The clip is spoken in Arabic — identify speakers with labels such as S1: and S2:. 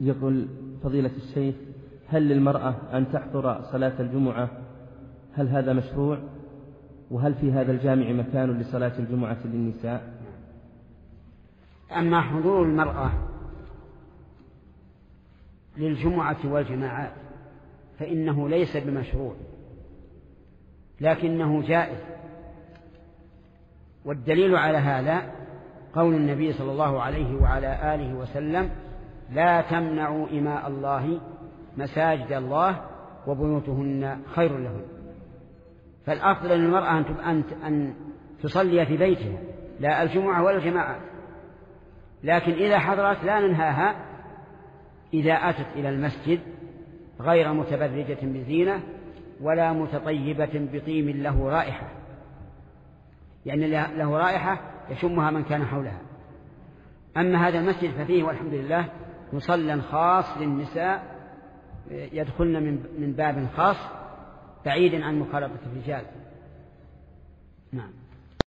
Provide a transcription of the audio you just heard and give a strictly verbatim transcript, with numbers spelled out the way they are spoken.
S1: يقول فضيلة الشيخ: هل للمرأة أن تحضر صلاة الجمعة؟ هل هذا مشروع؟ وهل في هذا الجامع مكان لصلاة الجمعة للنساء؟
S2: أما حضور المرأة للجمعة والجماعات فإنه ليس بمشروع، لكنه جائز. والدليل على هذا قول النبي صلى الله عليه وعلى آله وسلم: لا تمنعوا إماء الله مساجد الله وبيوتهن خير لهن. فالأفضل للمرأة أن أن تصلي في بيتها، لا الجمعة ولا الجماعة. لكن إذا حضرت لا ننهاها إذا أتت إلى المسجد غير متبرجة بزينة ولا متطيبة بطيب له رائحة، يعني له رائحة يشمها من كان حولها. أما هذا المسجد ففيه والحمد لله مصلى خاص للنساء يدخلن من باب خاص بعيد عن مخالطة الرجال. نعم.